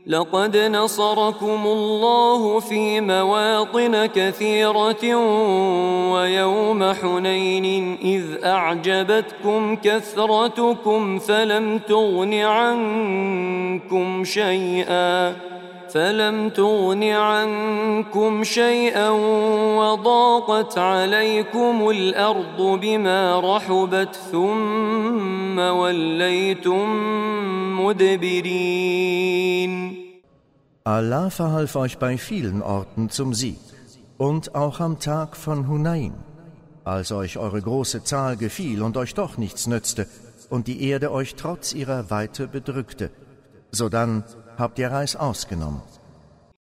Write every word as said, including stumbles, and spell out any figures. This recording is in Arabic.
لقد نصركم الله في مواطن كثيرة ويوم حنين إذ أعجبتكم كثرتكم فلم تغن عنكم شيئا فلم تغن عنكم شيئا وضاقت عليكم الأرض بما رحبت ثم وليتم مدبرين. Allah verhalf euch bei vielen Orten zum Sieg und auch am Tag von Hunain, als euch eure große Zahl gefiel und euch doch nichts nützte und die Erde euch trotz ihrer Weite bedrückte. Sodann habt ihr Reis ausgenommen.